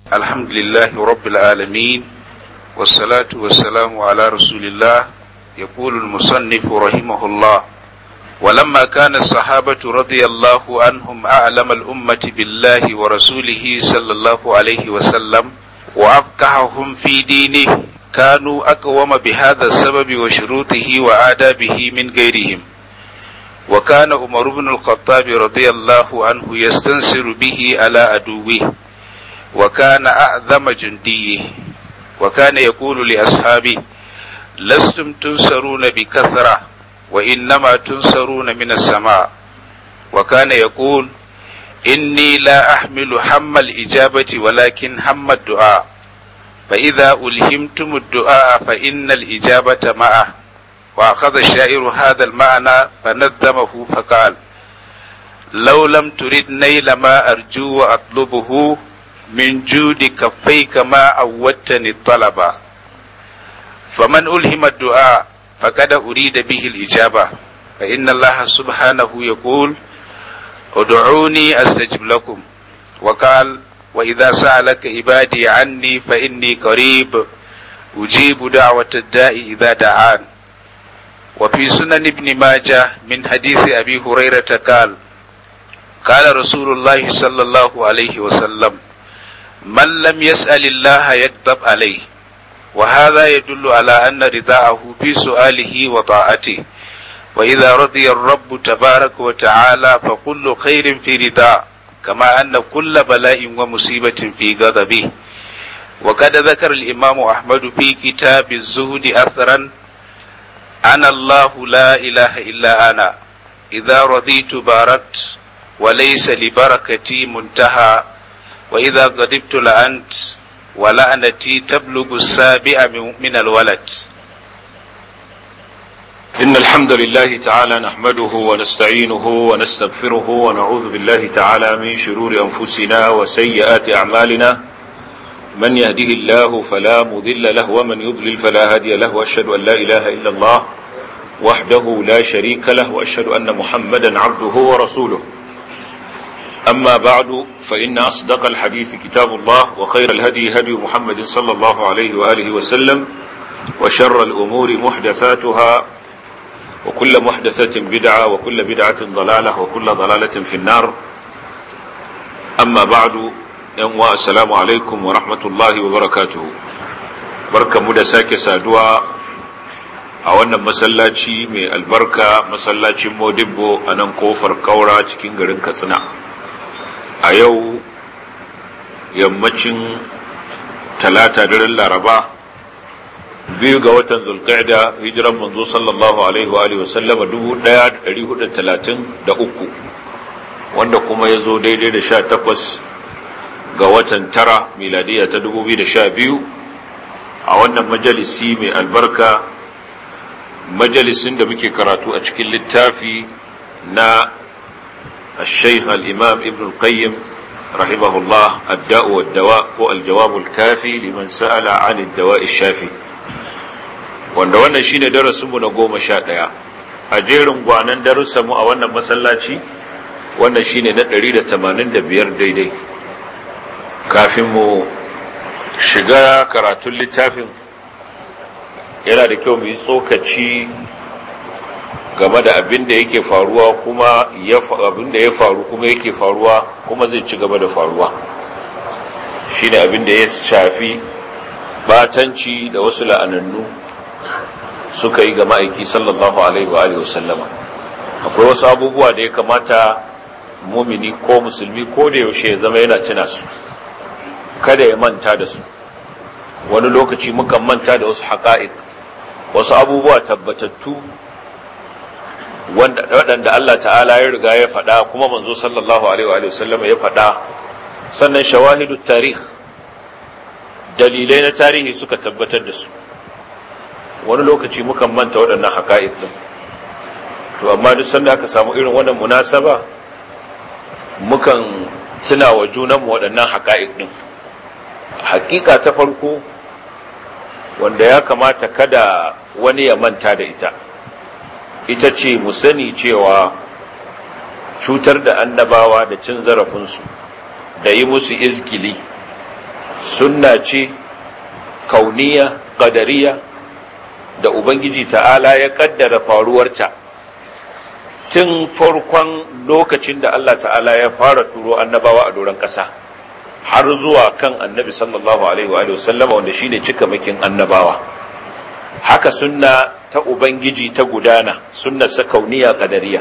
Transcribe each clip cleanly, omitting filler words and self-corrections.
الحمد لله رب العالمين والصلاة والسلام على رسول الله. يقول المصنف رحمه الله: ولما كان الصحابة رضي الله عنهم أعلم الأمة بالله ورسوله صلى الله عليه وسلم وأفقههم في دينه كانوا أقوم بهذا السبب وشروطه وآدابه من غيرهم. وكان عمر بن الخطاب رضي الله عنه يستنصر به على عدوه، وكان أعظم جنديه، وكان يقول لأصحابه: لستم تنصرون بكثرة وإنما تنصرون من السماء. وكان يقول: إني لا أحمل هم الإجابة ولكن هم الدعاء، فإذا ألهمتم الدعاء فإن الإجابة معه. وأخذ الشاعر هذا المعنى فنظمه فقال: لو لم ترد نيل ما أرجو وأطلبه من جود كفيك ما عودتني الطلب. فمن ألهم الدعاء فقد أريد به الإجابة، فإن الله سبحانه يقول: ادعوني أستجب لكم. وقال: وإذا سألك عبادي عني فإني قريب أجيب دعوة الداء إذا دعان. وفي سنن ابن ماجه من حديث أبي هريرة قال رسول الله صلى الله عليه وسلم: من لم يسأل الله يغضب عليه. وهذا يدل على أن رداءه في سؤاله وطاعته، وإذا رضي الرب تبارك وتعالى فكل خير في رداء، كما أن كل بلاء ومصيبة في غضبه. وقد ذكر الإمام أحمد في كتاب الزهد أثرا: أنا الله لا إله إلا أنا، إذا رضيت باركت وليس لبركتي منتهى، وإذا غضبت لأنت ولعنتي تبلغ السابع من الولد. إن الحمد لله تعالى نحمده ونستعينه ونستغفره ونعوذ بالله تعالى من شرور أنفسنا وسيئات أعمالنا، من يهده الله فلا مضل له ومن يضلل فلا هادي له، وأشهد أن لا إله إلا الله وحده لا شريك له، وأشهد أن محمدا عبده ورسوله. أما بعد، فإن أصدق الحديث كتاب الله، وخير الهدي هدي محمد صلى الله عليه وآله وسلم، وشر الأمور محدثاتها، وكل محدثة بدعة، وكل بدعة ضلالة، وكل ضلالة في النار. أما بعد، السلام عليكم ورحمة الله وبركاته. بركة مدساك سادوا أولا مسلاتي من البركة، مسلاتي مودبو أنا كوفر كورا cikin garin Katsina. A yau yammacin talata daren Laraba 2 ga watan Zulqa'da, hijiran manzo sallallahu alaihi wa alihi wasallama 1433, wanda kuma ya zo daidai da 18 ga watan tara miladiya ta 2012, a wannan majalisi mai albarka, majalisin da muke karatu a cikin littafi na الشيخ الإمام ابن القيم رحمه الله الداء والدواء والجواب الكافي لمن سأل عن الدواء الشافي. wannan shine darasinmu na 11 a jerin gwanan darussanmu a wannan masallaci. Wannan shine na 185 daidai. Kafin mu shiga karatun littafin, yana da kyau mu yi tsokaci game da abin da yake faruwa, kuma abin da ya faru kuma yake faruwa kuma zai ci gaba da faruwa. Shine abin da ya shafi batanci da wasu la'anannu suka yi ga ma'aiki sallallahu alaihi wa alihi wasallama. Akwai wasu abubuwa da ya kamata mumini ko musulmi ko da yaushe ya zama yana tuna su, kada ya manta da su. Wani lokaci mukan manta da wasu haqa'iq, wasu abubuwa tabbatattu waɗanda Allah ta'ala ya riga ya faɗa, kuma manzo sallallahu alaihi wa sallam ya faɗa. Sannan shawahidut tarikh, dalilai na tarihi suka tabbatar da su. Wani lokaci mukan manta waɗannan haqa'iq din, to amma duk sanda aka samu irin wannan munasaba mukan tuna wa junanmu waɗannan haqa'iq din. Haƙiƙa ta farko wanda ya kamata kada wani ya manta da ita ce mu sani cewa cutar da annabawa da cin zarafinsu da yi musu izgili sunna ce kauniya qadariya da ubangiji ta'ala ya kaddara faruwarta tun farkon lokacin da Allah ta'ala ya fara turo annabawa a doron ƙasa har zuwa kan annabi sallallahu alaihi wa sallama wanda shine cikamakin annabawa. Haka sunna ta ubangiji ta gudana, sunnar sa kauniya qadariya,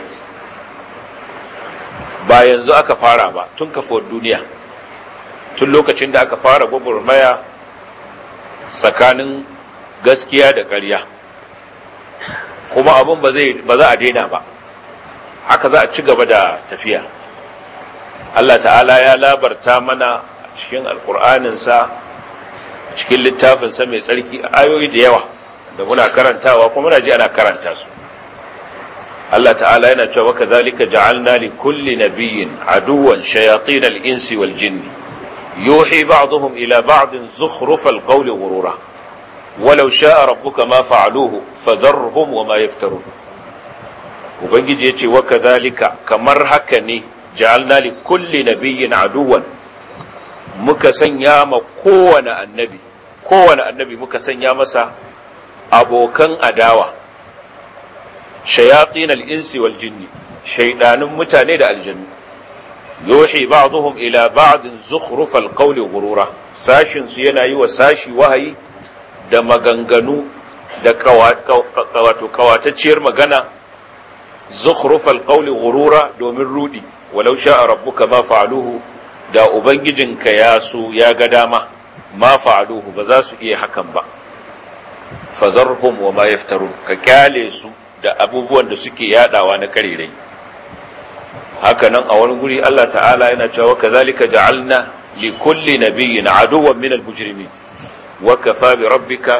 ba yanzu aka fara ba, tun kafuwar duniya, tun lokacin da aka fara gwagwarmaya tsakanin gaskiya da ƙarya, kuma abin ba za a daina ba, haka za a ci gaba da tafiya. Allah ta'ala ya labarta mana cikin alƙur'aninsa, cikin littafinsa mai tsarki, ayoyi da yawa da muna karantawa kuma muna ji ana karanta su. Allah ta'ala yana cewa kadhalika ja'alna li kulli nabiyyin aduwwan shayatin al-insi wal jinni yuhi ba'dhum ila ba'din zukhrufal qawli ghurura walau sha'a rabbuka ma fa'aluhu fadharhum wama yaftarun. Ubangiji yace wa kadhalika, kamar haka ne, ja'alna li kulli nabiyyin aduwwan, muka sanya ma kowane annabi muka sanya masa abokan adawa, shayatin al-insi wal jinni, shaydanun mutane da aljannu, yuhi ba'dhum ila ba'din zukhrufal qawli ghurura, sashin su yana yi wa sashi wahayi da maganganu da kawatacciyar magana, zukhrufal qawli ghurura, domin rudi. Walau sha'a rabbuka ma fa'aluhu, da ubangijinka ya so ya ga dama, ma fa'aluhu, ba za su iya hakan ba. Fadharhum wa ma yaftarun, ka kyale su da abubuwan da suke yadawa na karerai. Haka nan a wani guri Allah ta'ala yana cewa kadhalika ja'alna li kulli nabiyyin aduwwan minal mujrimin wa kafa bi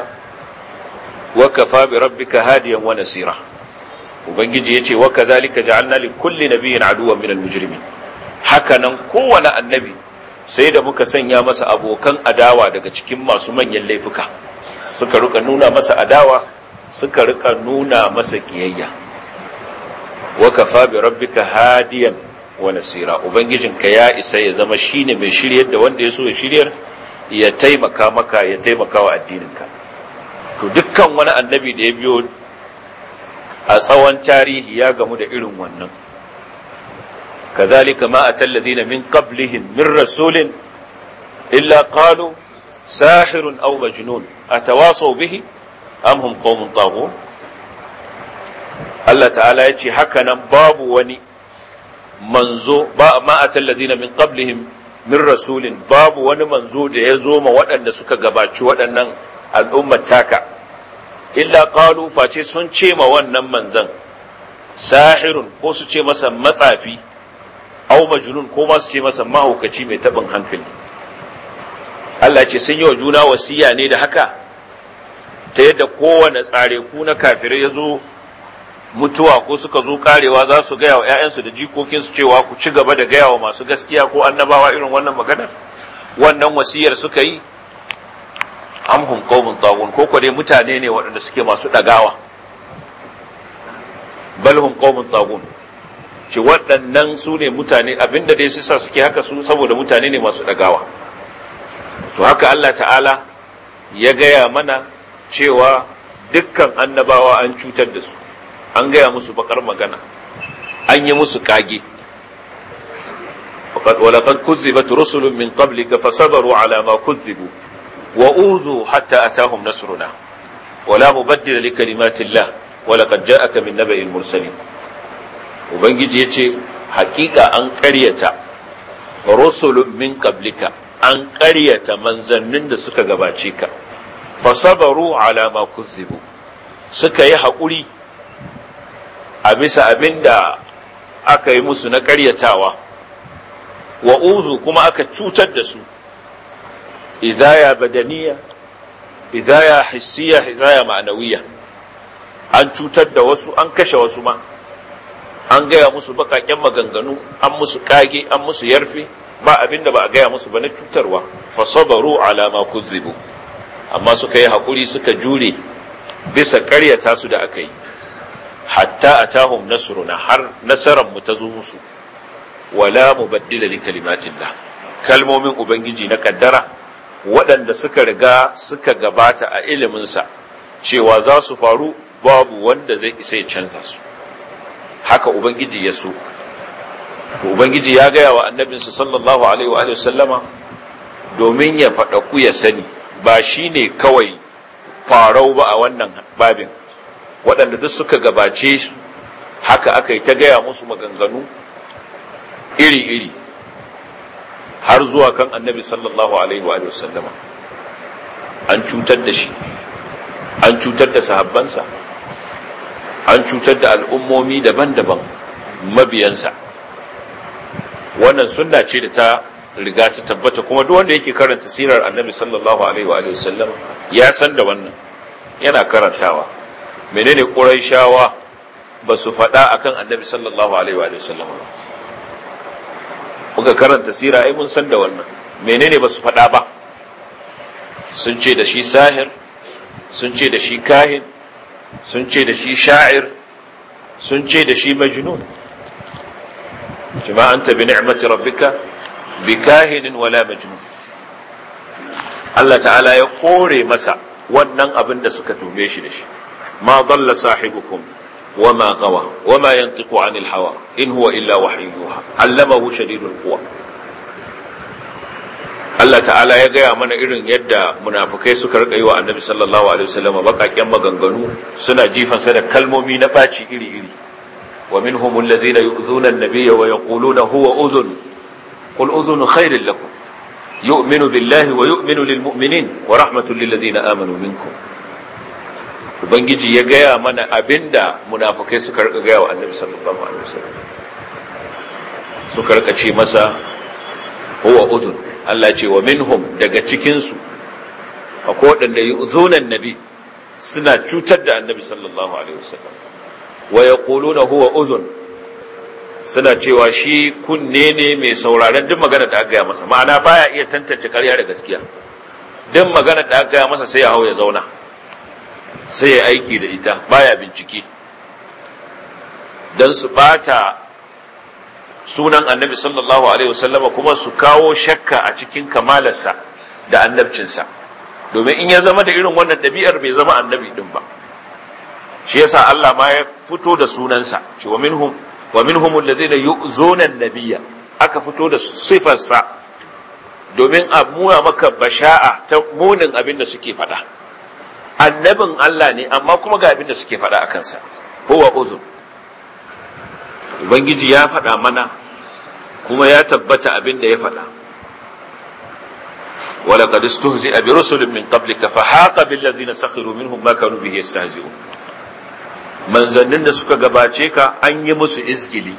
rabbika hadiyan wa nasira. Ubangiji yace wa kadhalika ja'alna li kulli nabiyyin aduwwan minal mujrimin. Haka nan kowane annabi sai da muka sanya masa abokan adawa daga cikin masu manyan laifuka, suka rika nuna masa adawa, suka rika nuna masa kiyayya. Wa kafa bi rabbika hadiyan wa nasira. Ubangijinka ya isa ya zama shine mai shiryar da wanda ya so ya shiryar, ya taimaka maka, ya taimaka wa addininka. To dukkan wani annabi da ya biyo a tsawon tarihi ya gamu da irin wannan. كذلك ما أتى الذين من قبلهم من رسول إلا قالوا ساحر أو مجنون أتواصوا به أم هم قوم طاغون. الله تعالى يجي حكنا باب وني منزو ما أتى الذين من قبلهم من رسول باب وني منزو يزوم وأن سك جباتش وأن الأمة تاكا إلا قالوا فاتي سنشي ما وأن منزن ساحر وسنشي مثلا مصافي au majnun, ko ma su ce masa mahaukaci mai tabin hankali. Allah ce sun yi wa juna wasiya ne da haka, ta yadda kowane tsare ku na kafirai ya zo mutuwa ko suka zo karewa za su gaya wa 'ya'yansu da jikokinsu cewa ku ci gaba da gaya wa masu gaskiya ko annabawa irin wannan maganar. Wannan wasiyar suka yi, amhum qaumun taghun, ko dai mutane ne waɗanda suke masu ɗagawa. Balhum qaumun taghun, ce waɗannan su ne mutane, abinda dai su sa suke haka su saboda mutane ne masu ɗagawa. To haka Allah ta'ala ya gaya mana cewa dukkan annabawa an cutar da su, an gaya musu bakar magana, an yi musu kage. walaqad kuzzibat rusulun min qablika fasabaru ala ma kuzzibu wa udhu hatta atahum nasruna wala mubaddila li kalimatillah walaqad ja'aka min naba'il mursalin. Ubangiji ya ce, hakika an ƙaryata rusulun min qablika, an ƙaryata manzannin da suka gabace ka, fasabaru ala ma kuzzibu, suka yi haƙuri a bisa abin da aka yi musu na ƙaryatawa, wa uzu kuma aka cutar da su, idaya badaniya, idaya hissiya, idaya ma'anawiya, an cutar da wasu, an kashe wasu ma, an gaya musu bakaken maganganu, an musu kage, an musu yarfe, ba abin da ba a gaya musu ba na cutarwa. Fasabaru ala ma kuzzibu, amma suka yi haƙuri, suka jure bisa ƙaryata su da aka yi, hatta atahum nasruna, har nasaran mu ta zo musu. Wala mubaddila li kalimatillah, kalmomin ubangiji na kaddara waɗanda suka riga suka gabata a iliminsa cewa za su faru, babu wanda zai isa ya canza su. Haka ubangiji ya so. Ubangiji ya gaya wa annabinsa sallallahu alaihi wa sallama domin ya faɗaku ya sani, ba shi ne kawai farau ba a wannan babin. Waɗanda duk suka gabace su haka aka yi ta gaya musu maganganu iri-iri har zuwa kan annabi sallallahu alaihi wa sallama. An cutar da shi, an cutar da sahabbansa, an cutar da al'ummomi daban-daban mabiyansa. Wannan sunna ce da ta riga ta tabbata, kuma duk wanda yake karanta sirar annabi sallallahu alaihi wa sallam ya san da wannan, yana karantawa. Menene Qurayshawa ba su faɗa akan annabi sallallahu alaihi wa sallam ba? Muka karanta sira ai mun san da wannan. Menene ba su faɗa ba? Sun ce da shi sahir, sun ce da shi kahin, sun ce da shi sha'ir, sun ce da shi majnun. Jama'a anta bi ni'mati rabbika bi kahinin wala majnun. Allah ta'ala ya kore masa wannan abin da suka tume shi da shi. Ma dalla sahibukum wa ma gawa wa ma yantiqu 'anil hawa in huwa illa wahyun yuha 'allamahu shadidul quwa. Allah ta'ala ya gaya mana irin yadda munafikai suka rika yi wa annabi sallallahu alaihi wasallam bakakken maganganu, suna jifansa da kalmomi na baci iri-iri. wa minhum alladhina yu'dhuna an-nabiyya wa yaquluna huwa udhun qul udhun khairin lakum yu'minu billahi wa yu'minu lil mu'minin wa rahmatun lil ladhina amanu minkum. Ubangiji ya gaya mana abinda munafikai suka rika gaya wa annabi sallallahu alaihi wasallam, suka rika ce masa huwa udhun. Allah ce wa minhum, daga cikinsu akwai waɗanda yu'zuna an-nabi, suna cutar da annabi sallallahu alaihi wasallam, wa yaquluna huwa udhun, suna cewa shi kunne ne mai sauraron duk magana da aka gaya masa, ma'ana baya iya tantance ƙarya da gaskiya. Duk magana da aka gaya masa sai ya hau ya zauna, sai ya aiki da ita, baya bincike, dan su bata sunan annabi sallallahu alaihi wasallama, kuma su kawo shakka a cikin kamalarsa da annabcinsa. Domin in ya zama da irin wannan ɗabi'ar bai zama annabi din ba. Shi yasa Allah ma ya fito da sunansa, ce wa minhum alladhina yu'zuna an-nabiyya, aka fito da sifarsa domin a muna maka basha'a ta munin abin da suke faɗa. Annabin Allah ne, amma kuma ga abin da suke faɗa a kansa, huwa uzun. Ubangiji ya faɗa mana kuma ya tabbata abin da ya faɗa. ولقد استهزئ برسل من قبلك فحاق بالذين سخروا منهم ما كانوا به يستهزئون. manzannin da suka gabace ka an yi musu izgili,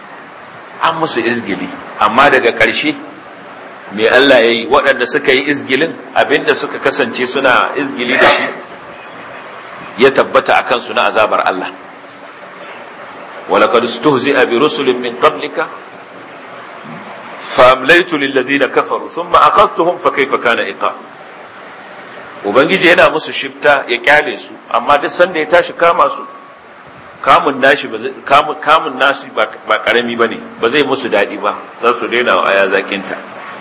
amma daga ƙarshe me Allah ya yi? Waɗanda suka yi izgilin, abinda suka kasance suna izgili da shi ya tabbata akan su na azabar Allah. ولقد استهزئ برسل من قبلك فأمليت للذين كفروا ثم أخذتهم فكيف كان عقاب. Ubangiji yana musu shifta ya kyale su, amma duk sanda ya tashi kama su, kamun nashi ba karami bane, ba zai musu daɗi ba, za su daina wa aya zakinta.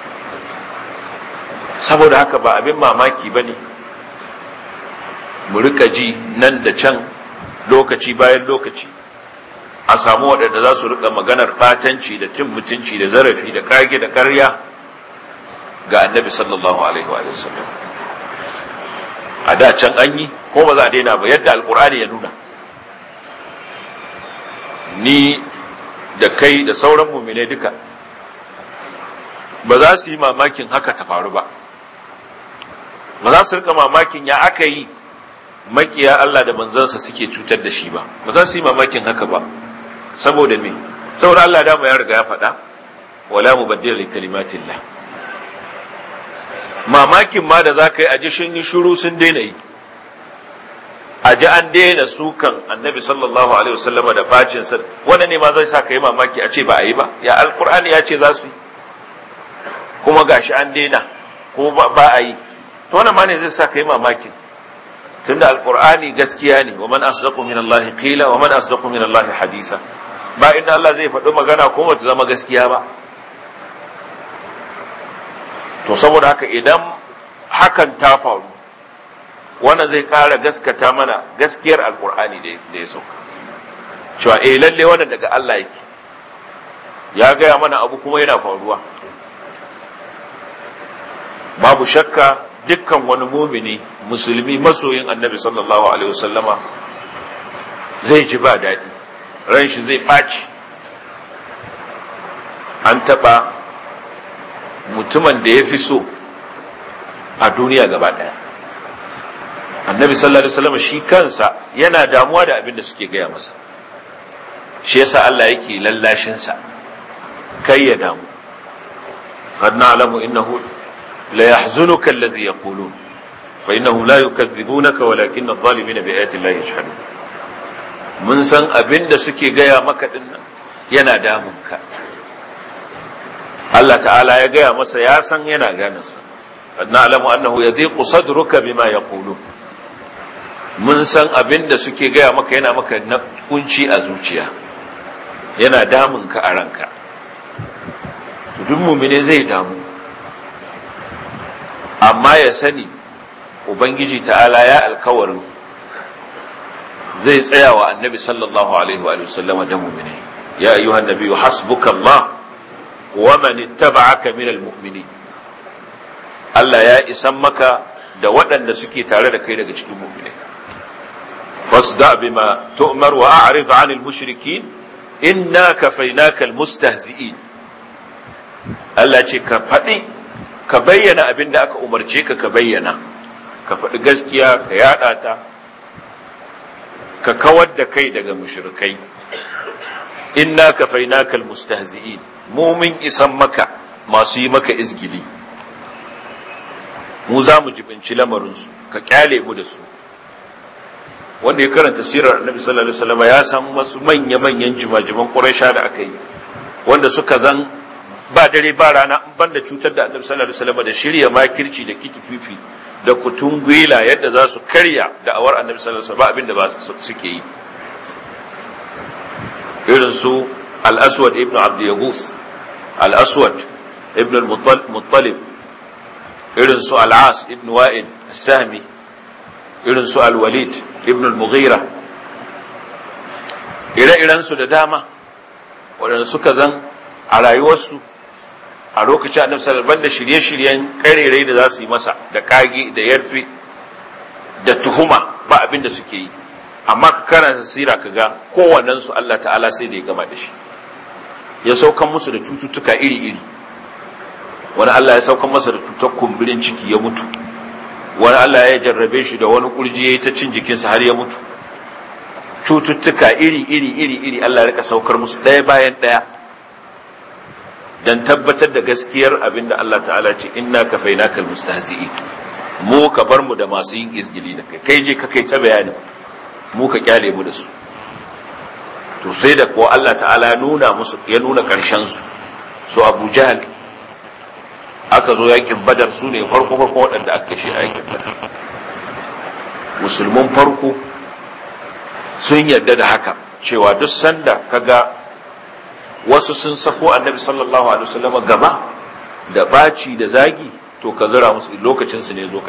Saboda haka ba abin mamaki bane mu rika ji nan da can, lokaci bayan lokaci, a samu waɗanda za su rika maganar fatanci da cin mutunci da zarafi da kage da ƙarya ga annabi sallallahu alaihi wa sallam. A da can an yi, ko ba za a daina ba, yadda alkur'ani ya nuna. Ni da kai da sauran mu'minai duka ba za su yi mamakin haka ta faru ba, ba za su rika mamakin ya aka yi makiya Allah da manzansa suke cutar da shi ba, ba za su yi mamakin haka ba. Saboda me? Saboda Allah da mu ya riga ya faɗa, wala mubaddila li kalimatillah. Mamakin ma da zaka yi, aji sun yi shiru sun daina yi, aji an daina sukan annabi sallallahu alaihi wasallama da bacin sa, wannan ne ma zai sa ka yi mamaki a ce ba a yi ba? Ya alqur'ani ya ce za su yi, kuma gashi an daina ko ba a yi, to wannan ma ne zai sa ka yi mamakin. Tunda alqur'ani gaskiya ne, wa man asdaqu min Allah qila wa man asdaqu min Allah hadisa. Ba inda Allah zai faɗi magana kuma ta zama gaskiya ba. To saboda haka idan hakan ta faru, wannan zai ƙara gaskata mana gaskiyar alkur'ani da ya sauka, cewa lalle wannan daga Allah yake, ya gaya mana abu kuma yana faruwa. Babu shakka dukkan wani mumini musulmi masoyin annabi sallallahu alaihi wasallama zai ji ba daɗi, ran shi zai ɓaci. An taɓa mutumin da ya fi so a duniya gaba ɗaya, annabi sallallahu alaihi wasallama shi kansa yana damuwa da abin da suke gaya masa, shi yasa Allah yake lallashinsa kai ya damu. qad na'lamu innahu la yahzunuka alladhi yaqulun fa innahum la yukadhibunaka walakinna adh-dhalimina bi ayati llahi yajhadun. Mun san abin da suke gaya maka dinnan yana damunka. Allah ta'ala ya gaya masa ya san yana ganansa. qad na'lamu annahu yadhiqu sadruka bima yaqulun. Mun san abin da suke gaya maka yana maka kunci a zuciya, yana damunka a ranka. To duk mu'mini zai damu, amma ya sani ubangiji ta'ala ya alkawarin zai tsaya wa annabi sallallahu alaihi wa sallam da mu'mini. Ya ayyuhan nabiyyu hasbukallah wa man ittaba'aka minal mu'minin. Allah ya isan maka da waɗanda suke tare da kai daga cikin mu'minai. fasda bima tu'mar wa a'rid 'anil mushrikin inna kafaynaka almustahzi'in. Allah ce ka faɗi, ka bayyana abin da aka umarce ka bayyana, ka faɗi gaskiya, ka yaɗa ta, ka kawar da kai daga mushrikai. inna kafaynaka almustahzi'in, mu mun isan maka masu yi maka izgili, mu za mu jibinci lamarinsu, ka kyale mu da su. Wanda ya karanta sirar annabi sallallahu alaihi wasallam ya san wasu manya-manyan jimajiman Quraysha da aka yi, wanda suka zan ba dare ba rana ban da cutar da annabi sallallahu alaihi wasallam da shirya makirci da kitififi da kutungwila yadda za su karya da'awar annabi sallallahu alaihi wasallam, abin da ba suke yi. Irin su al-Aswad ibn Abd Yaghus, al-Aswad ibn al-Muttalib, irin su al-As ibn Wa'il as-Sahmi, irin su al-Walid ibn al-Mughira, ire-irensu da dama waɗanda suka zan a rayuwarsu a lokacin annabi sallallahu alaihi wasallam da shirye-shiryen karerai da za su yi masa da kage da yarfe da tuhuma ba abin da suke yi. Amma ka karanta sira ka ga kowannen su Allah ta'ala sai da ya gama da shi, ya saukan musu da cututtuka iri-iri. Wani Allah ya saukan masa da cutar kumburin ciki ya mutu, wani Allah ya jarrabe shi da wani kurji ya yi ta cin jikinsa har ya mutu. Cututtuka iri-iri Allah ya rika saukar musu ɗaya bayan ɗaya don tabbatar da gaskiyar abin da Allah ta'ala ce inna kafaynaka almustahzi'in, mu ka bar mu da masu yin izgili da kai je ka kai ta bayani, mu ka kyale mu da su. To sai da ko Allah ta'ala ya nuna karshen su Abu Jahl, aka zo yakin Badar, su ne farko waɗanda aka kashe a yakin Badar. Musulmin farko sun yarda da haka, cewa duk sanda kaga wasu sun sako annabi sallallahu alaihi wasallam gaba da baci da zagi, to ka zira musu, lokacin su ne zo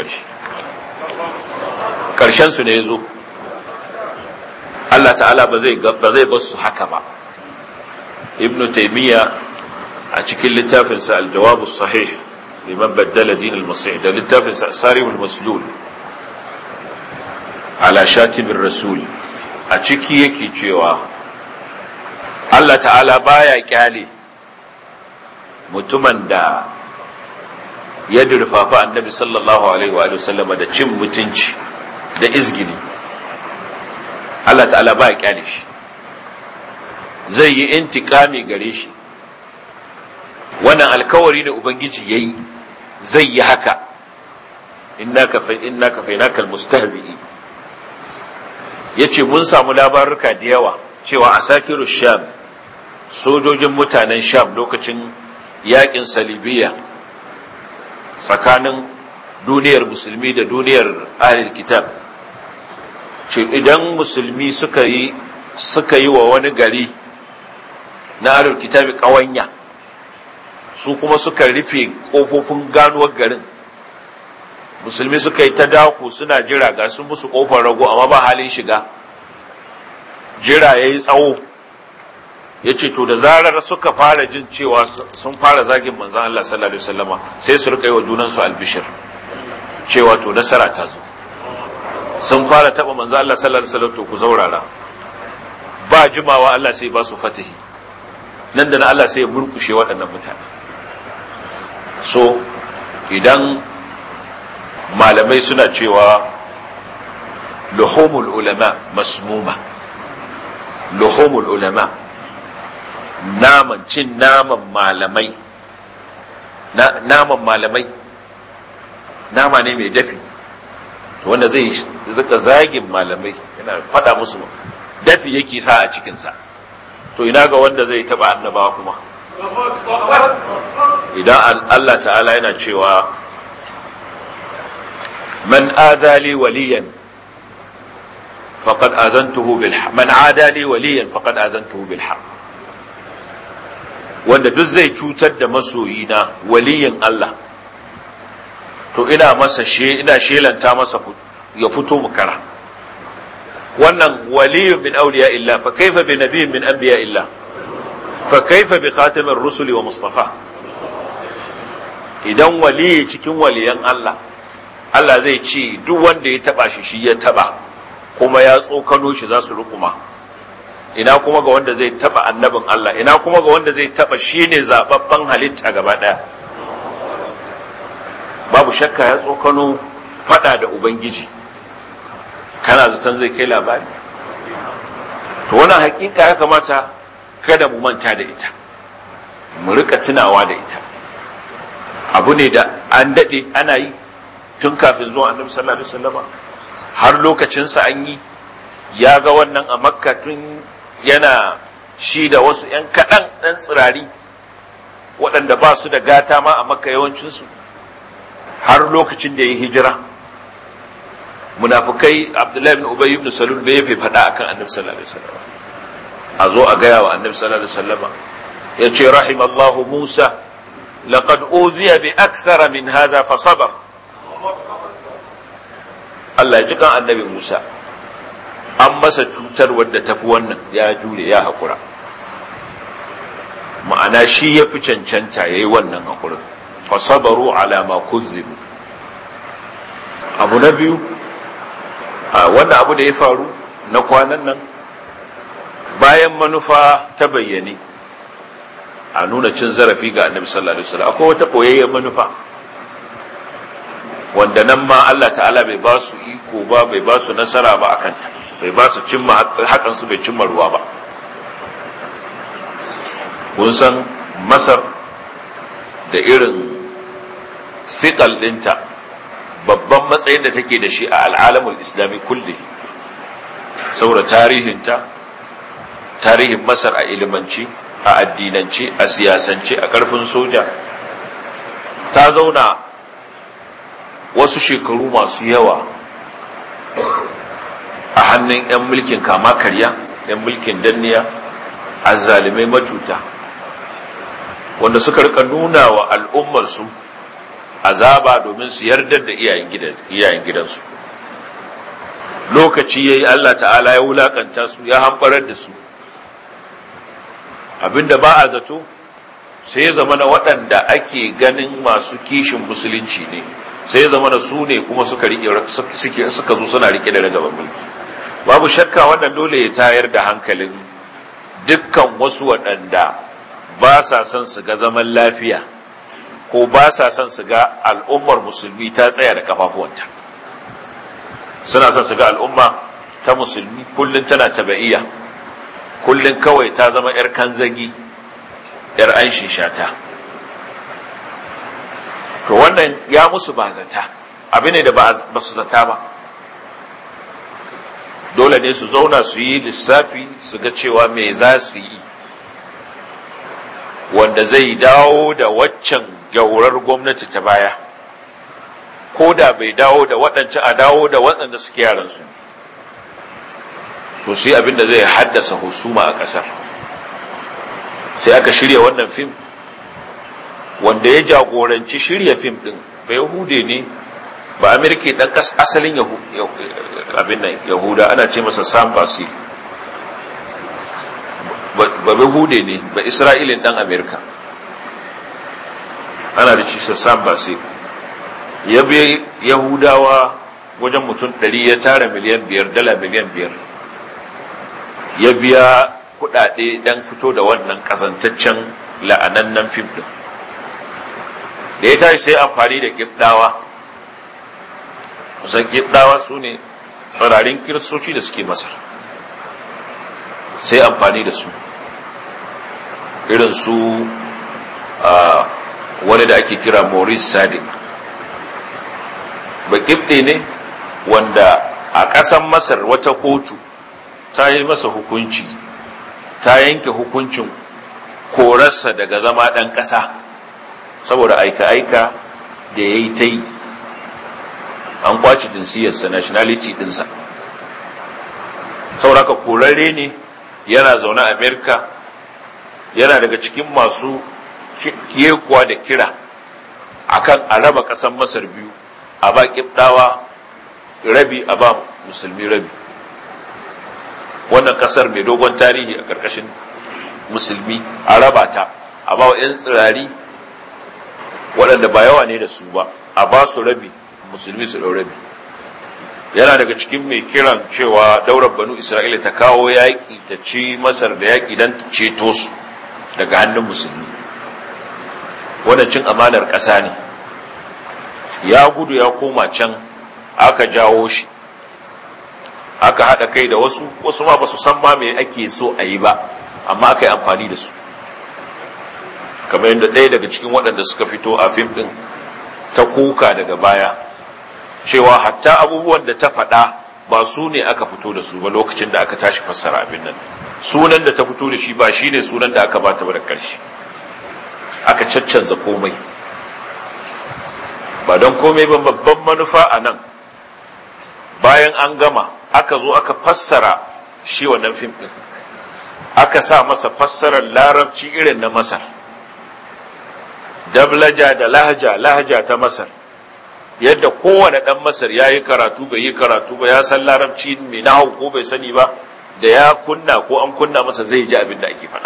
karshen su ne zo. Allah ta'ala ba zai bar su haka ba. Ibn Taymiyyah a cikin littafin sa al-Jawab as-Sahih liman baddala din al-Masih, da littafin sa Sarih al-Maslul ala shatim ar-Rasul, a ciki yake cewa Allah ta'ala baya kyale mutumin da ya durfafa annabi sallallahu alaihi wa sallam da cin mutunci da izgili. Allah ta'ala baya kyale shi, zai yi intikami gare shi. Wannan alkawari da ubangiji yayi zai yi haka. innaka fainaka almustahzi'i. Yace mun samu labaruka da yawa cewa asakiru sham, sojojin mutanen sham lokacin yakin salibiya tsakanin duniyar musulmi da duniyar ahlul kitab, ce idan musulmi suka yi wa wani gari na ahlul kitab kawanya, su kuma suka rufe kofofin ganuwar garin musulmi suka yi ta dako suna jira, ga sun musu kofar rago amma ba halin shiga, jira ya yi tsawo. Ya ce to da zarar suka fara jin cewa sun fara zagin manzan Allah sallallahu alaihi wasallama sai su rika yi wa junansu albishir cewa to nasara ta zo, sun fara taba manzan Allah sallallahu alaihi wasallam, to ku zaurara, ba jimawa Allah sai ba su fatahi, nan da na Allah sai ya murkushe waɗannan mutane. So idan malamai suna cewa luhumul ulama masmuma, luhumul ulama, cin naman malamai, naman malamai nama ne mai dafi, wanda zai rika zagin malamai yana fada musu dafi yake sa a cikinsa, to ina ga wanda zai taba annabawa kuma. Idan Allah ta'ala yana cewa man adali waliyan faqad adantuhu bil haqq, man adali waliyan faqad adantuhu bil haqq, wanda duk zai cutar da masoyina waliyin Allah, to ina shelanta masa ya fito mu kara. wannan waliyun min awliya illa fa kaifa bi nabiyyin min anbiya illa fa kaifa bi khatamir rusuli wa mustafa. Idan waliyi cikin waliyan Allah, Allah zai ce duk wanda ya taba shi ya taba, kuma ya tsokano shi za su rukuma, ina kuma ga wanda zai taba annabin Allah, ina kuma ga wanda zai taba shine zababban halitta gaba daya. Babu shakka ya tsokano fada da ubangiji, kana zaton zai kai labari. To wannan hakika ya kamata kada mu manta da ita, mu rika tunawa da ita. Abu ne da an dade ana yi tun kafin zuwa annabi sallallahu alaihi wasallam, har lokacin sa an yi. Ya ga wannan a Makka tun yana shi da wasu ‘yan kaɗan ɗan tsirari waɗanda ba su da gata ma a Makka yawancinsu, har lokacin da ya hijira. Munafukai Abdullahi bin Ubay ibn Salul bai yafe faɗa akan annabi sallallahu alaihi wasallam, a zo a gaya wa annabi sallallahu alaihi wasallam, ya ce rahimallahu Musa laqad uziya bi akthara min hadha fa sabar. Allah ya ji kan annabi Musa, an masa cutar wadda tafi wannan, ya jure ya haƙura. Ma'ana shi ya fi cancanta ya yi wannan haƙurin. Fasabaru ala ma kuzzibu. Abu na biyu, wannan abu da ya faru na kwanan nan, bayan manufa ta bayyane a nuna cin zarafi ga annabi sallallahu alaihi wasallam, akwai wata koyayyen manufa wanda nan ma Allah ta'ala bai ba su iko ba, bai ba su nasara ba akan ta, bai ba su cimma hakan su bai cimma ruwa ba. Kun san Masar da irin siqal dinta, babban matsayin da take da shi a al'alamul islami kulli, saboda tarihinta, tarihin Masar a ilimanci, a addinance, a siyasance, a ƙarfin soja, ta zauna wasu shekaru masu yawa a hannun 'yan mulkin kama karya, 'yan mulkin danniya, azzalimai macuta, wanda suka rika nuna wa al'ummarsu azaba domin su yardar da iyayen gidansu. Lokaci yayi Allah ta'ala ya wulakanta su, ya hambarar da su, abinda ba a zato sai ya zama na waɗanda ake ganin masu kishin musulunci ne, sai ya zama na su ne kuma suka zo suna rike da ragaban mulki. Babu shakka wannan dole ya tayar da hankalin dukkan wasu waɗanda ba sa son su ga zaman lafiya, ko ba sa son su ga al'ummar musulmi ta tsaya da kafafuwanta. Suna son su ga al'umma ta musulmi kullum tana tabaiya, kullum kawai ta zama 'yar kanzagi, 'yar an shata. To wannan ya musu ba zata, abin ne da ba su zata ba. Dole ne su zauna su yi lissafi, su ga cewa me za su yi wanda zai dawo da waccan gaurar gwamnati ta baya, ko da bai dawo da waɗancan, a dawo da waɗanda suke yaransu. To sai abin da zai haddasa husuma a ƙasar. Sai aka shirya wannan fim, wanda ya jagoranci shirya fim ɗin bai Yahude ne ba amerika dan asalin abin nan yahuda ana ce masa Sam Basil, ba yahude ne, ba isra'ilin dan amerika ana da shi Sam Basil. Ya bi yahudawa wajen mutum 100 ya tara miliyan 5 dala miliyan 5 ya biya kudade dan fito da wannan kazantaccen la'anannan fim din. Da ya tashi sai amfani da kibdawa. Musan kibdawa su ne tsararin kiristoci da suke Masar, sai amfani da su irin su wani da ake kira Maurice Sadiq, ba kibde ne wanda a ƙasan Masar wata kotu ta yi masa hukunci, ta yanke hukuncin korarsa daga zama ɗan ƙasa saboda aika-aika da ya yi ta yi. An kwaci jinsiyarsa, nationality ɗinsa, sauraka korarre ne, yana zaune a Amerika, yana daga cikin masu kiyekuwa da kira akan a raba ƙasar Masar biyu, a ba ƙibɗawa rabi, a ba musulmi rabi. Wannan ƙasar mai dogon tarihi a ƙarƙashin musulmi a raba ta, a ba wa 'yan tsirari waɗanda ba yawa ne da su ba, a ba su rabi, musulmi su ɗau rabi. Yana daga cikin mai kiran cewa daular banu Isra'ila ta kawo yaƙi, ta ci Masar da yaƙi don ta ceto su daga hannun musulmi. Wannan cin amanar ƙasa ne. Ya gudu ya koma can, aka jawo shi, aka haɗa kai da wasu ma ba su san ma me ake so a yi ba, amma aka yi amfani da su. Kamar yadda ɗaya daga cikin waɗanda suka fito a fim ɗin ta kuka daga baya, cewa hatta abubuwan da ta faɗa ba su ne aka fito da su ba lokacin da aka tashi fassara abin nan. Sunan da ta fito da shi ba shi ne sunan da aka bata ba da ƙarshe. Aka caccanza komai. Ba don komai ba, babban manufa a nan, bayan an gama aka zo aka fassara shi wannan fim ɗin, aka sa masa fassarar larabci irin na Masar, dablaja da lahaja ta Masar, yadda kowane ɗan Masar ya yi karatu bai yi karatu ba, ya san larabci mai nahawu ko bai sani ba, da ya kunna ko an kunna masa zai ji abin da ake faɗa.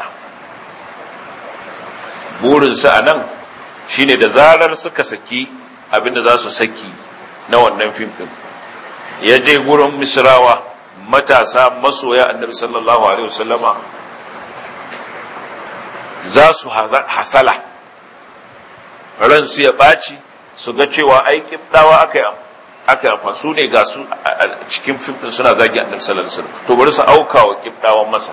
Burinsa a nan shi ne da zarar suka saki abin da za su saki na wannan fim ɗin, ya je gurin Misrawa matasa masoya Annabi sallallahu alaihi wasallama, za su hasala, ransu ya ɓaci, su ga cewa ai kibdawa aka yi amfani, su ne ga su a cikin fim ɗin suna zagi Annabi sallallahu alaihi wasallam, to bari su auka wa kibdawan Masar,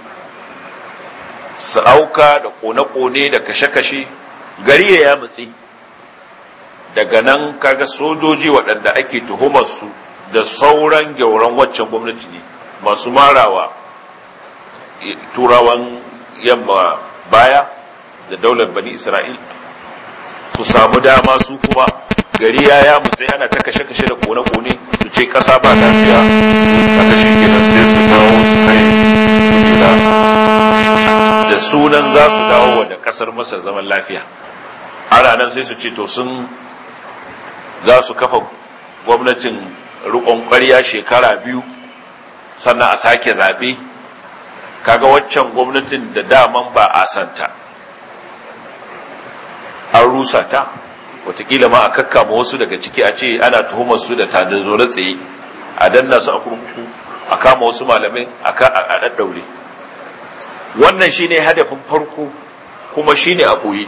su auka da kone-kone da kashe-kashe, gari ya mutsi. Daga nan kaga sojoji waɗanda ake tuhumar su da sauran gyauran waccan gwamnati ne, masu marawa turawan yamma baya da daular bani Isra'il, su samu dama su kuma gari ya mutse, ana ta kashe-kashe da kone-kone, su ce ƙasa ba lafiya, ta kashe gidan sai su dawo su kai gida da sunan za su dawo da ƙasar Masar zaman lafiya. Ana nan sai su ce to sun za su kafa gwamnatin riƙon ƙwarya shekara 2, sannan a sake zaɓe. Kaga waccan gwamnatin da daman ba a santa, an rusa ta, watakila ma a kakkama wasu daga ciki, a ce ana tuhumar su da zo na tsaye, a danna su a kurkuku, a kama wasu malamai a ɗaɗɗaure. Wannan shine hadafin farko, kuma shine a ɓoye.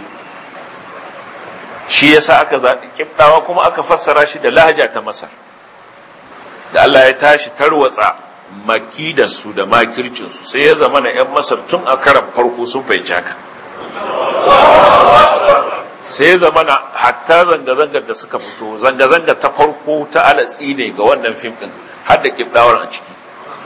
Shi yasa aka zaɓi kibdawa, kuma aka fassara shi da lahaja ta Masar. Da Allah ya tashi tarwatsa makidarsu da makircinsu, sai ya zama na 'yan Masar tun a karan farko sun fahimci haka. Sai ya zama na hatta zanga-zangar da suka fito, zanga-zanga ta farko ta alatsi ne ga wannan fim ɗin, har da kibdawar a ciki.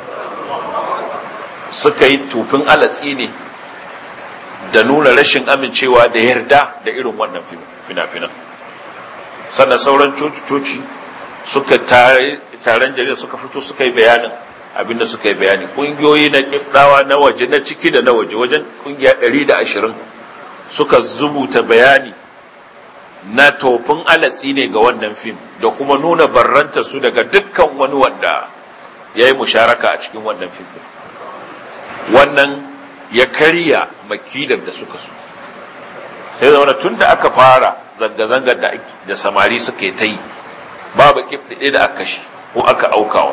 Suka yi tufin alatsi ne da nuna rashin amincewa da yarda da irin wannan fina-finan. Sannan sauran coci-coci suka taron jarida suka fito suka yi bayanin abinda suka yi bayani. Ƙungiyoyi na kibdawa na waje, na ciki da na waje, wajen ƙungiya 120 suka zubuta bayani na tofin alatsi ne ga wannan fim da kuma nuna barranta su daga dukkan wani wanda ya yi musharaka a cikin wannan fim. Wannan ya karya makidar da suka so, sai zaune tun da aka fara zanga-zangar da samari suka yi ta yi, babu kifɗiɗe da aka shi ko aka aukawa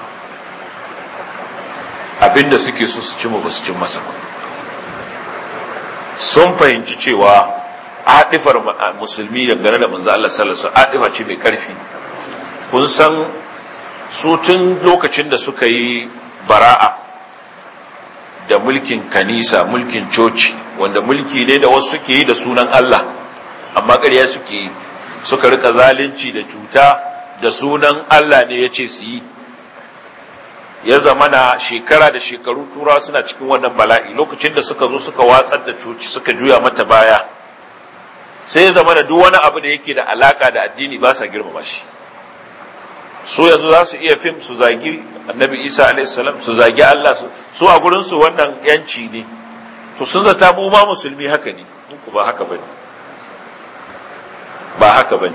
abinda suke so su cimma ba su cin masa ba. Sun fahimci cewa aɗifar musulmi dangane da manzo Allah sallallahu alaihi wasallam aɗifa ce mai ƙarfi. Kun san su tun lokacin da suka yi bara'a da mulkin kanisa, mulkin coci, wanda mulki ne da wasu suke yi da sunan Allah amma ƙarya suke yi, suka rika zalunci da cuta da sunan Allah ne ya ce su yi. Ya zamana shekara da shekaru tura suna cikin wannan bala'i. Lokacin da suka zo suka watsar da coci suka juya mata baya, sai ya zamana duk wani abu da yake da alaka da addini ba sa girmama shi. Su yanzu za su iya fim su zagi annabi Isa alaihissalam, su zagi Allah, su a gurinsu wannan yanci ne. To sun zata mu ma musulmi haka ne, ku ba haka bane, ba haka bane.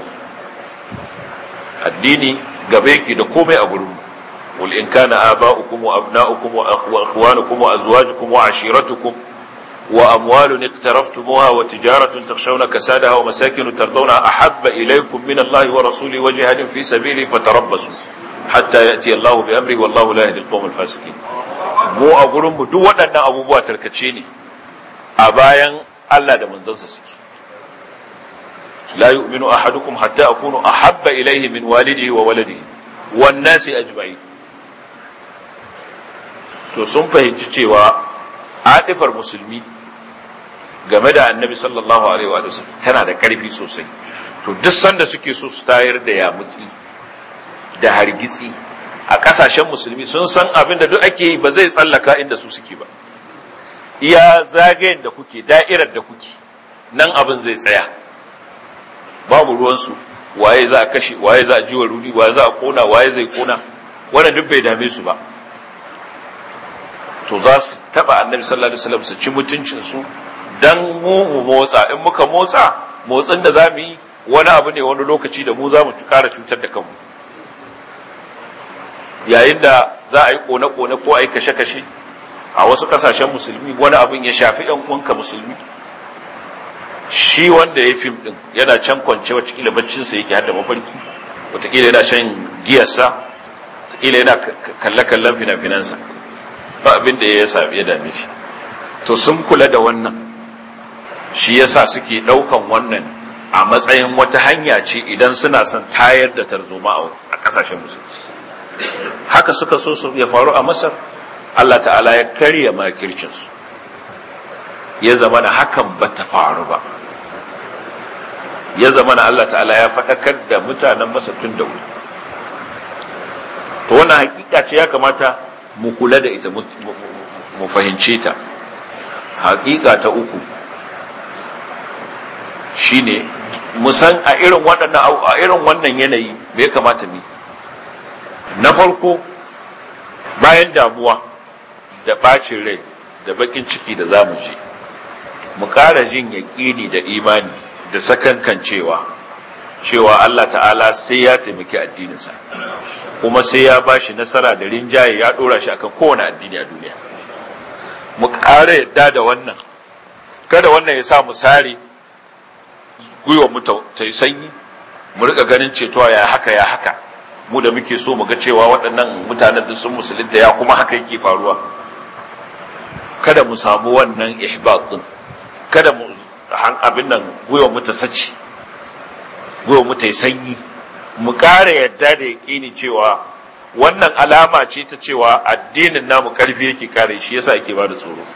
Addini gaba yake da komai a gurinmu. قل إن كان آباؤكم وأبناؤكم وأخوانكم وأزواجكم وعشيرتكم وأموال اقترفتموها وتجارة تخشون كسادها ومساكن ترضونها أحب إليكم من الله ورسوله وجهاد في سبيله فتربصوا حتى يأتي الله بأمره والله لا يهدي القوم الفاسقين. mu a gurin mu duk waɗannan abubuwa tarkace ne a bayan Allah da manzansa suke. la yu'minu ahadukum hatta akunu ahabba ilayhi min walidihi wa waladihi wan nasi ajma'in. To sun fahimci cewa aɗifar musulmi game da annabi sallallahu alaihi wa sallam tana da ƙarfi sosai. To duk sanda suke so su tayar da yamutsi da hargitsi a ƙasashen musulmi, sun san abin da duk ake yi ba zai tsallaka inda su suke ba. Iya zagayen da kuke, da'irar da kuke, nan abin zai tsaya. Babu ruwansu waye za a kashe, waye za a jiwa rudi, waye za a kona, waye zai kona, wannan duk bai dame su ba. To za su taba annabi sallallahu alaihi wasallam su ci mutuncin su dan mu motsa. In muka motsa, motsin da zamu yi wani abu ne wani lokaci da mu zamu ƙara cutar da kanmu. Yayin da za a yi kone-kone ko a yi kashe-kashe a wasu kasashen musulmi, wani abin ya shafi ɗan uwanka musulmi, shi wanda ya fim din yana can kwance wacce baccinsa yake hada mafarki, wataƙila yana shan giyarsa, wataƙila yana kalle-kallen fina-finansa, ba abin da ya sami ya dame shi. To sun kula da wannan, shi yasa suke ɗaukan wannan a matsayin wata hanya ce idan suna son tayar da tarzoma a ƙasashen musulmi. Haka suka so su ya faru a Masar, Allah ta'ala ya karya makircinsu, ya zama na hakan ba ta faru ba. Ya zama na Allah ta'ala ya faɗakar da mutanen Masar tun da wuri. To wannan hakika ce ya kamata mu kula da ita, mu fahimce ta. Hakika ta uku shine mu san a irin wannan yanayi me ya kamata mu. Na farko, bayan damuwa da bacin rai da bakin ciki da zamu ji, mu ƙara jin yaƙini da imani da sakankan cewa Allah ta'ala sai ya taimaki addininsa, kuma sai ya bashi nasara da rinjaye, ya dora shi akan kowane addini a duniya. Mu ƙara yadda da wannan, kada wannan ya sa mu sare gwiwa mu ta yi sanyi, mu rika ganin cewa ya haka mu da muke so mu ga cewa waɗannan mutanen da sun musulunta ya kuma haka yake faruwa. Kada mu samu wannan ihbat din, kada mu abin nan gwiwa mu ta saci, gwiwa mu ta yi sanyi. Mu ƙara yadda da yaƙini cewa wannan alama ce ta cewa addinin namu ƙarfi yake kare, shi yasa yake ba da tsoro.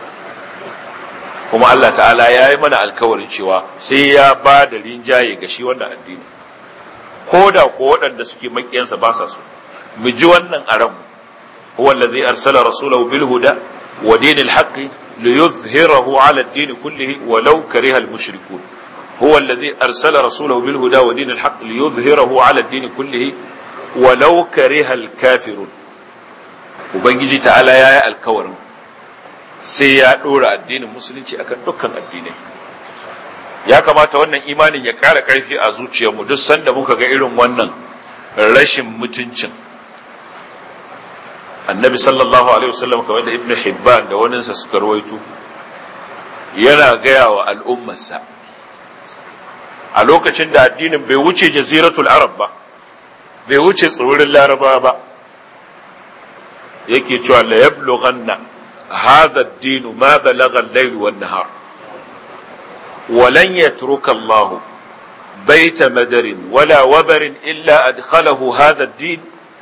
Kuma Allah ta'ala ya yi mana alkawarin cewa sai ya ba da rinjaye ga shi wannan addini, ko da ko waɗanda suke makiyansa ba sa so. Mu ji wannan a ranmu. huwa allazi arsala rasulahu bil huda wa dinil haqqi liyuzhirahu ala ad-din kullihi walau kariha al-mushrikun. huwa allazi arsala rasulahu bil huda wa dinil haqqi liyuzhirahu ala ad-din kullihi walau kariha al-kafirun. Ubangiji ta'ala yayi alkawarin sai ya dora addinin musulunci akan dukkan addinai. ya kamata wannan imanin ya ƙara ƙarfi a zuciyarmu duk sanda muka ga irin wannan rashin mutuncin. Annabi sallallahu alaihi wasallam kamar da Ibn Hibban da waninsa suka rawaito yana gaya wa al'ummarsa a lokacin da addinin bai wuce jaziratul arab ba, bai wuce tsibirin laraba ba, yake cewa la yablughanna hadha ad-din ma balagha al-layl wan-nahar wa lan yatruka Allah bayta madarin wala wabarin illa adkhalahu hadha ad-din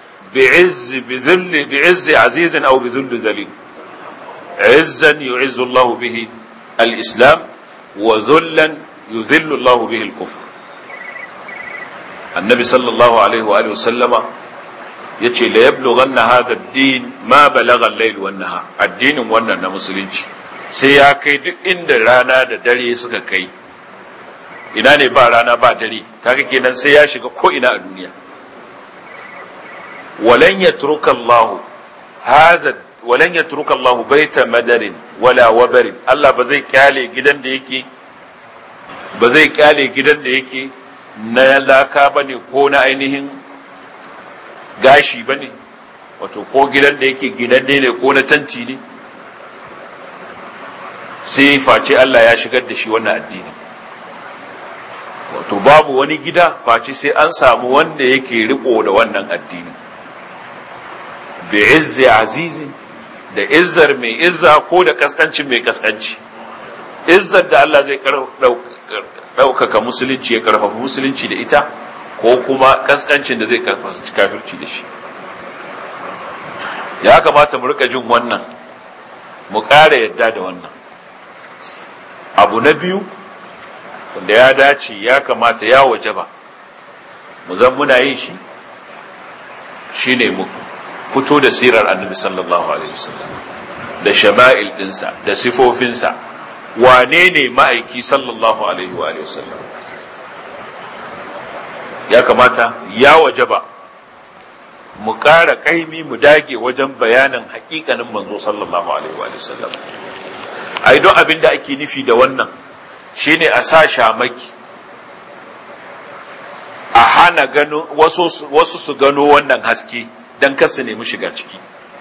بعز عزيز أو بذل ذليل. عزا يعز الله به الإسلام وذلا يذل الله به الكفر. النبي صلى الله عليه وآله وسلم yace la yablughanna hadha ad-din ma balagha al-layl wan nahar. Addinin wannan na musulunci sai ya kai duk inda rana da dare suka kai. Ina ne ba rana ba dare, kaga kenan sai ya shiga ko ina a duniya. ولن يترك الله بيت مدر ولا وبر. Allah ba zai kyale gidan da yake na laka bane ko na ainihin gashi bane, wato ko gidan da yake ginanne ne ko na tanti ne, sai face Allah ya shigar da shi wannan addini. Wato babu wani gida face sai an samu wanda yake riko da wannan addini. bi'izzi azizin, da izzar mai izza ko da kaskancin mai kaskanci. Izzar da Allah zai ɗaukaka musulunci, ya karfafa musulunci da ita, ko kuma kaskancin da zai karfafa kafirci da shi. Ya kamata mu rika jin wannan, mu ƙara yadda da wannan. Abu na biyu wanda ya dace, ya kamata, ya wajaba mu zan muna yin shi shine mu fito da sirar annabi sallallahu alaihi wasallam, da shama'il dinsa, da sifofinsa. Wane ne ma'aiki sallallahu alaihi wasallam? Ya kamata, ya wajaba mu ƙara ƙaimi, mu dage wajen bayanin haƙiƙanin manzo sallallahu alaihi wasallam. Ai don abin da ake nufi da wannan shine a sa shamaki, a hana gano wasu su gano wannan haske don kasu nemi shiga ciki,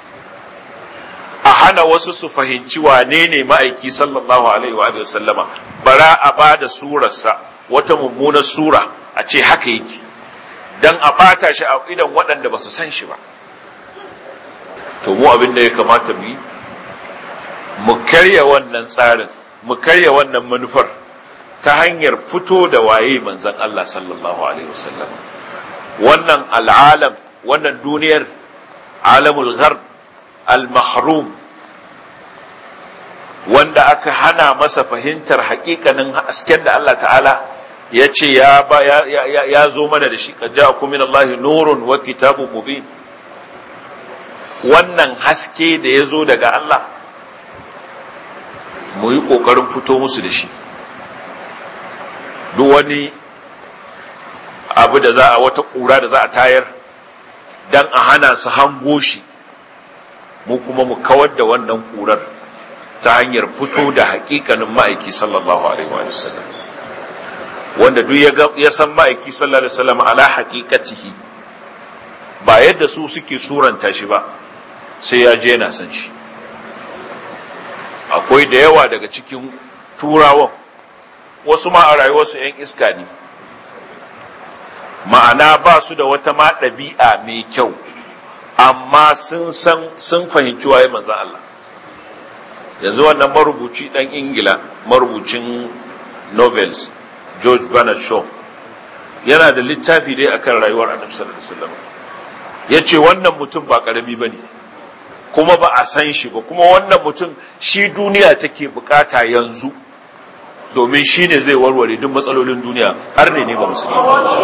a hana wasu su fahimci wane ne ma'aiki sallallahu alaihi wa sallama, bara a ba da surarsa wata mummunar sura a ce haka yake, don a bata shi a idan waɗanda ba su san shi ba. To mu abin da ya kamata mu yi, mu karya wannan tsarin, mu karya wannan manufar ta hanyar fito da waye manzon Allah sallallahu alaihi wa sallama. Wannan al'alam, wannan duniyar, alamul gharb al-mahrum, wanda aka hana masa fahimtar hakikanin hasken da Allah ta'ala ya ce ya zo mana da shi, qad ja'akum min Allahi nurun wa kitabun mubin. Wannan haske da ya zo daga Allah, mu yi ƙoƙarin fito musu da shi. Duk wani abu da za a, wata ƙura da za a tayar dan a hana su hango shi, mu kuma mu kawar da wannan ƙurar ta hanyar fito da haƙiƙanin ma'aiki sallallahu alaihi wa sallam. Wanda duk ya san ma'aiki sallallahu alaihi wa sallam ala haqiqatihi, ba yadda su suke suranta shi ba, sai ya je yana san shi. Akwai da yawa daga cikin turawan, wasu ma a rayuwarsu 'yan iska ne, ma'ana ba su da wata ma ɗabi'a mai kyau, amma sun fahimci waye manzan Allah. Yanzu wannan marubuci ɗan Ingila, marubucin novels, George Bernard Shaw, yana da littafi dai akan rayuwar Annabi sallallahu alaihi wasallam. Yace wannan mutum ba karami bane, kuma ba a san shi ba, kuma wannan mutum shi duniya take bukata yanzu, domin shi ne zai warware duk matsalolin duniya, har ne ba musulmi.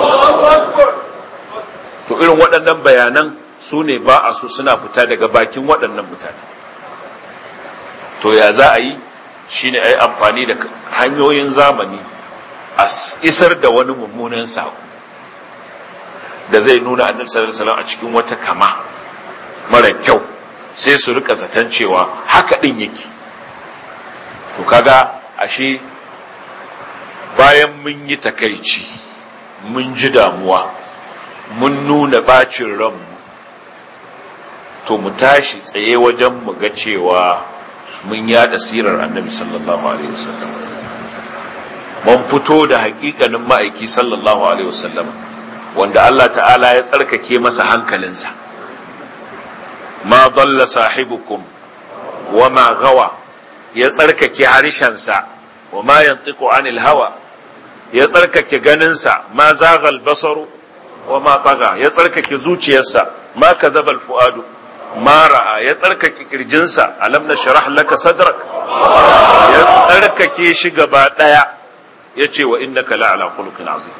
To irin waɗannan bayanan su ne ba a so suna fita daga bakin waɗannan mutane. To ya za a yi shi ne a yi amfani da hanyoyin zamani a isar da wani mummunan sako da zai nuna annabi sallallahu alaihi wasallam a cikin wata kama mara kyau, sai su rika zaton cewa haka din yake. To kaga ashe bayan mun yi takaici, mun ji damuwa, mun nuna bacin ranmu, to mu tashi tsaye wajen mu ga cewa mun yada sirar annabi sallallahu alaihi wasallam, mun fito da haƙiƙanin ma'aiki sallallahu alaihi wasallam wanda Allah ta'ala ya tsarkake masa hankalinsa. Ma dalla sahibukum wa ma gawa, ya tsarkake harshensa, wa ma yantiqu anil hawa, ya tsarkake ganinsa, ma zaghal basaru wa ma taga, ya tsarkake zuciyarsa, ma kadhaba al fuadu ma ra'a, ya tsarkake kirjinsa, alam nashrah laka sadrak, ya tsarkake shi gaba daya, yace wa innaka la'ala khuluqin azim.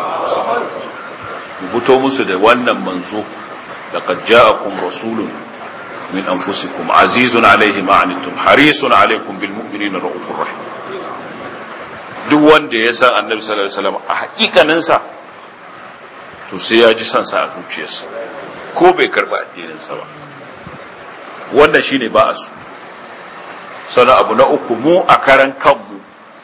Buto musu da wannan manzo, laqad ja'akum rasulun min anfusikum azizun alayhi ma anittum harisun alaykum bil mu'minina raufur rahim. Duk wanda ya san annabi sallallahu alaihi wasallam a hakikanin sa, to sai ya ji san sa a zuciyarsa, ko bai karba addinin sa ba. Wannan shine ba a so. Sana abu na uku, mu a karan kanmu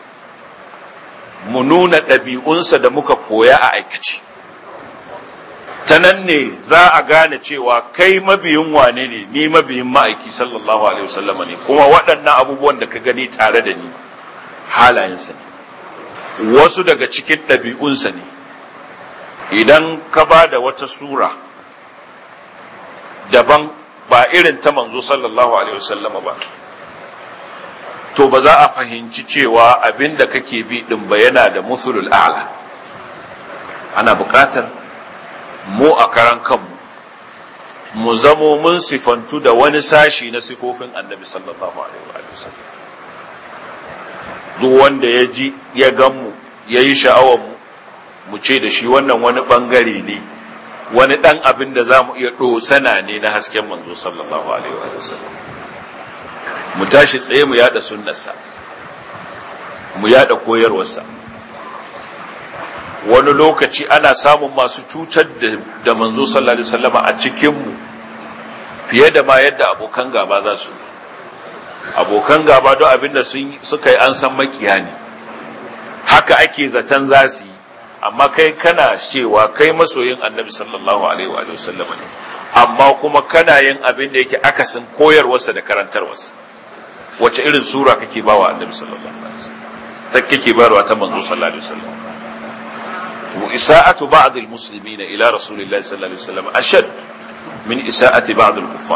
mu nuna ɗabi'unsa da muka koya a aikace. Ta nan ne za a gane cewa kai mabiyin wane ne, ni mabiyin ma'aiki sallallahu alaihi wasallam ne, kuma waɗannan abubuwan da ka gani tare da ni halayensa ne, wasu daga cikin ɗabi'unsa ne. Idan ka ba da wata sura daban ba irin ta manzo sallallahu alaihi wasallam ba, to ba za a fahimci cewa abin da kake bi din ba yana da musulul a'la. Ana buƙatar mu a karan kanmu mu zamo mun sifantu da wani sashi na sifofin annabi sallallahu alaihi wasallam. Duk wanda ya ji ya gan mu ya yi sha'awar mu ce da shi wannan wani bangare ne, wani dan abin da za mu iya ɗosana ne na hasken manzo sallallahu alaihi wasallam. Mu tashi tsaye mu yada sunnarsa, mu yada koyarwarsa. Wani lokaci ana samun masu cutar da manzo sallallahu alaihi wasallam a cikinmu fiye da ma yadda abokan gaba za su. Abokan gaba don abin da suka yi an san makiya ne, haka ake zaton za su yi, amma kai kana cewa kai masoyin annabi sallallahu alaihi wasallam ne, amma kuma kana yin abin da yake akasin koyarwarsa da karantarwarsa. Wace irin sura kake bawa annabi sallallahu alaihi wasallam, ta kake bayarwa ta manzo sallallahu alaihi wasallam? To isa'atu ba'd al-muslimina ila rasulillahi sallallahu alaihi wasallam ashad min isa'ati ba'd al-kuffar.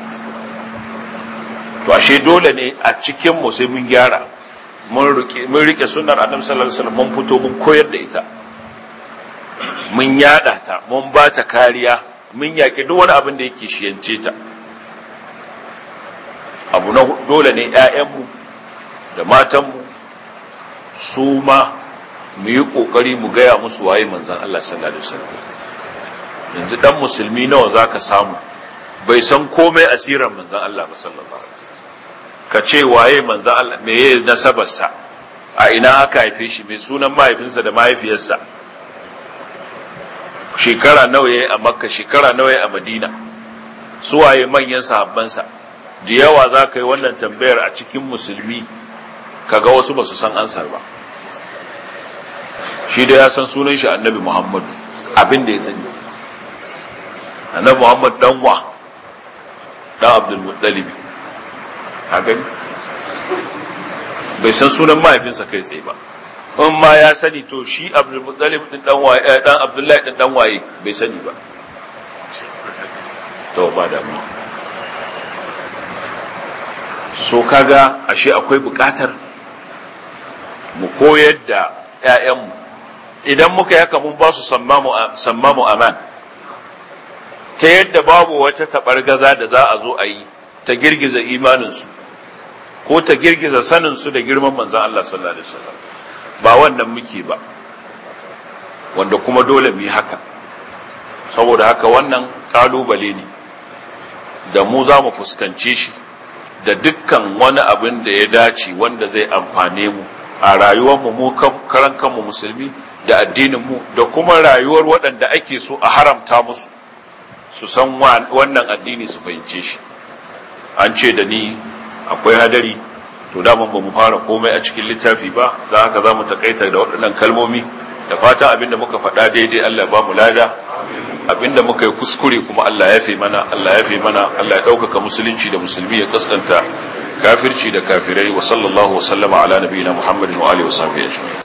To ashe dole ne a cikin mu sai mun gyara, mun rike sunnar annabi sallallahu alaihi wasallam, mun fito mun koyar da ita, mun yada ta, mun ba ta kariya, mun yaki duk wani abin da yake shiyance ta. Abu na dole ne ‘ya'yanmu da matanmu su ma mu yi ƙoƙari mu gaya musu waye manzan Allah sallallahu alaihi wasallam. Yanzu ɗan musulmi nawa za ka samu bai san komai asirar manzan Allah ba sallallahu alaihi wasallam. Ka ce waye manzan Allah, me ya nasabarsa, a ina aka haife shi, mai sunan mahaifinsa da mahaifiyarsa, shekara nawa ya yi a Makka, shekara nawa ya yi a Madina, su waye manyan sahabbansa. Da yawa za ka yi wannan tambayar a cikin musulmi, kaga wasu ba su san ansar ba. Shi da ya san sunan shi annabi Muhammadu, abin da ya sani annabi Muhammad dan wa dan Abdul Muttalib, a gani bai san sunan mahaifinsa kai tsaye ba. In ma ya sani to shi Abdul Muttalib din dan waye, dan Abdullahi din dan waye bai sani ba. To ba da mu. So kaga ashe akwai bukatar mu koyar da ƴaƴanmu. Idan muka yaka mun ba su sammamu aman, ta yadda babu wata tabargaza da za a zo a yi ta girgiza imaninsu ko ta girgiza saninsu da girman manzan Allah sallallahu alaihi wasallam. Ba wannan muke ba, wanda kuma dole mu yi haka. Saboda haka wannan kalubale ne da mu za mu fuskance shi, da dukkan wani abin da ya dace wanda zai amfane mu a rayuwarmu mu karan kanmu musulmi, da addininmu, da kuma rayuwar waɗanda ake so a haramta musu su san wannan addini, su fahimce shi. An ce da ni akwai hadari to daman ba mu fara komai a cikin littafi ba, da haka za mu takaita da waɗannan kalmomi da fatan abinda muka faɗa daidai Allah ba mu lada, abinda muka yi kuskure kuma Allah ya fi mana, Allah ya ɗaukaka musulunci da musulmi, ya kaskanta kafirci da kafirai. Wa sallallahu wa sallama ala nabiyina Muhammadin wa alihi wa sahbihi ajma'in.